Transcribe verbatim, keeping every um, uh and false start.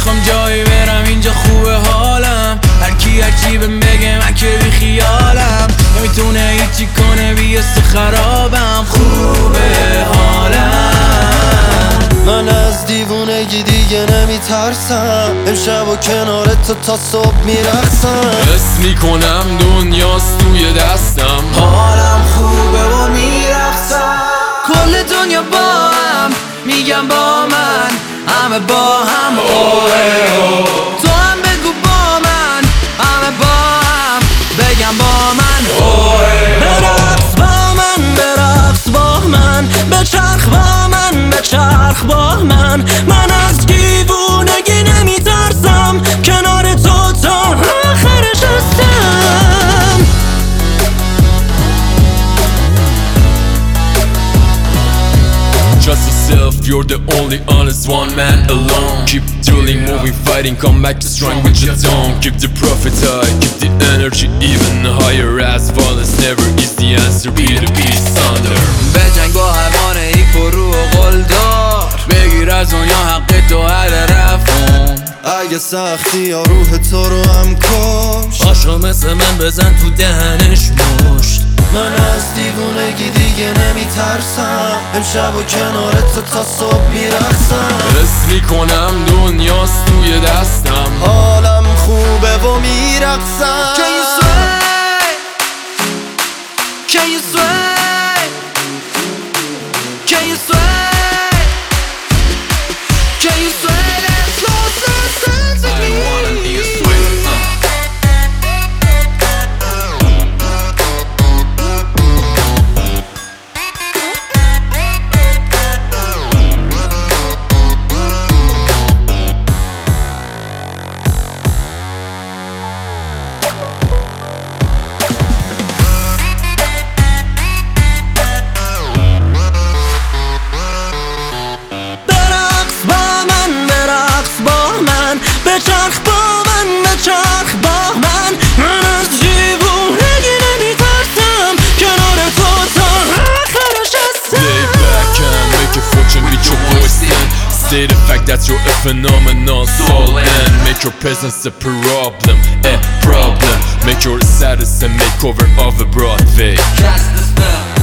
نمیخوام جایی برم، اینجا خوبه حالم. هرکی هرچی بهم بگه من که بی خیالم. نمیتونه هیچی کنه بیست خرابم، خوبه حالم. من از دیوونگی دیگه نمیترسم، امشب و کنار تو تا صبح میرقصم. حس میکنم دنیاست توی دستم، حالم خوبه و میرقصم. کل دنیا با هم میگم با من، همه با هم اوه. تو هم بگو با من، همه با هم بگم با من اوه. برقص با من، برقص با من، بچرخ با من، بچرخ با من. من از دیوونگی نمیترسم، کنار تو تا آخرش هستم. Trust yourself, you're the only honest one man alone. Keep drilling, moving, fighting, come back to strong with your tone. Keep the profit high, keep the energy even higher. As violence never is the answer, be the peace under. بجنگ با حیوان یک فرو و قلدار، بگیر از دنیا حق تو هر رفون. اگه سختی یا روح تو رو هم کش، پاشو مثل من بزن تو دهنش مشت. من از دیوونگی دیگه نمیترسم، امشب و کنار تو تا صبح میرقصم. حس میکنم دنیاست توی دستم، حالم خوبه و میرقصم. Can you sway? Can you sway? Can you sway? Can you sway that slow dance with me? I wanna be a sway. بچرخ با من، بچرخ با من. من از دیوونگی نمیترسم، کنار تو تا آخرش هستم. Lay back and make a fortune with your voice and say the fact that you're a phenomenal soul and make your presence a problem, a problem. Make your status a makeover of a Broadway. Cast the spell.